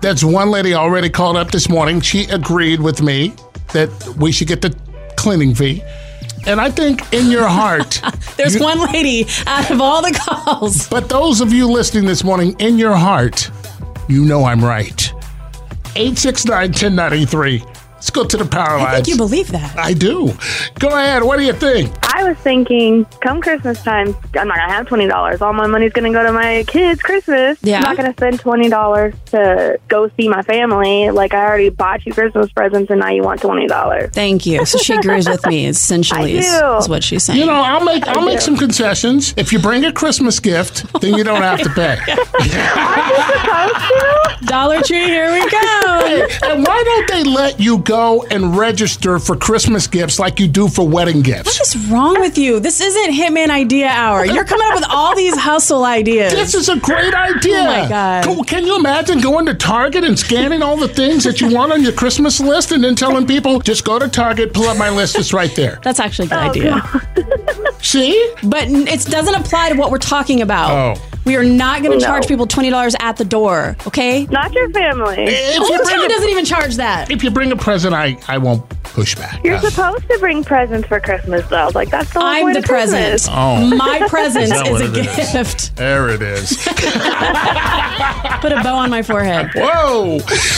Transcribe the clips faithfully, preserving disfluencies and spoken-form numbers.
There's one lady already called up this morning. She agreed with me that we should get the cleaning fee. And I think in your heart... There's you, one lady out of all the calls. But those of you listening this morning, in your heart, you know I'm right. eight six nine, one oh nine three. Let's go to the power lines. I think you believe that. I do. Go ahead. What do you think? I was thinking, come Christmas time, I'm not going to have twenty dollars. All my money's going to go to my kids' Christmas. Yeah. I'm not going to spend twenty dollars to go see my family. Like, I already bought you Christmas presents, and now you want twenty dollars. Thank you. So she agrees with me, essentially, is, is what she's saying. You know, I'll make I'll make some concessions. If you bring a Christmas gift, then you don't have to pay. Aren't you supposed to? Dollar Tree, here we go. Hey, and why don't they let you go and register for Christmas gifts like you do for wedding gifts? What is wrong with you? This isn't Hitman Idea Hour. You're coming up with all these hustle ideas. This is a great idea. Oh, my God. Can, can you imagine going to Target and scanning all the things that you want on your Christmas list and then telling people, just go to Target, pull up my list, it's right there. That's actually a good Oh, idea. See? But it doesn't apply to what we're talking about. Oh. We are not going to No. charge people twenty dollars at the door, okay? Not your family. If you, Old bring Town a, doesn't even charge that. if you bring a present, I, I won't push back. You're Uh, supposed to bring presents for Christmas, though. Like, that's the whole I'm point the of Christmas. present. Oh. My present that is what a it is? gift. There it is. Put a bow on my forehead. Whoa!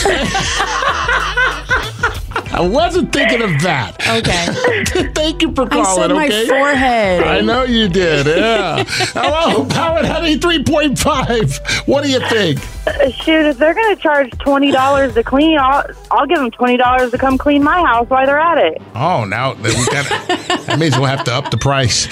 I wasn't thinking of that. Okay. Thank you for I calling, said my okay? forehead. I know you did, yeah. Hello, Power ninety-three point five. What do you think? Uh, Shoot, if they're going to charge twenty dollars to clean, I'll, I'll give them twenty dollars to come clean my house while they're at it. Oh, now that we got that means we'll have to up the price.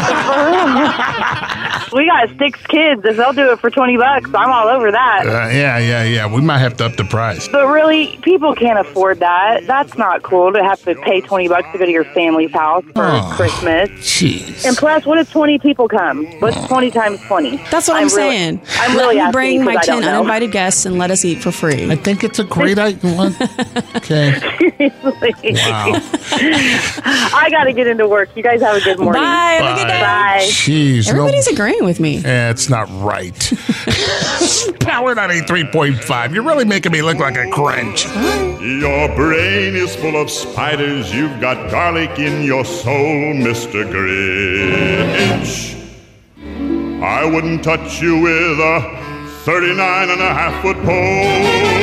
We got six kids. If they'll do it for twenty bucks, I'm all over that. Uh, yeah, yeah, yeah. We might have to up the price. But really, people can't afford that. That's not cool to have to pay twenty bucks to go to your family's house for Oh. Christmas. Jeez. And plus, what if twenty people come? What's twenty times twenty? That's what I'm, really- saying. I'm Let really me asking bring my because I ten don't know. uninvited guests and let us eat for free. I think it's a great idea. Okay. Seriously. Wow. I got to get into work. You guys have a good morning. Bye. Have a good day. Bye. Jeez. no- Everybody's agreeing with me. Eh, it's not right. Power ninety-three point five. You're really making me look like a Grinch. Your brain is full of spiders. You've got garlic in your soul, Mister Grinch. I wouldn't touch you with a thirty-nine and a half foot pole.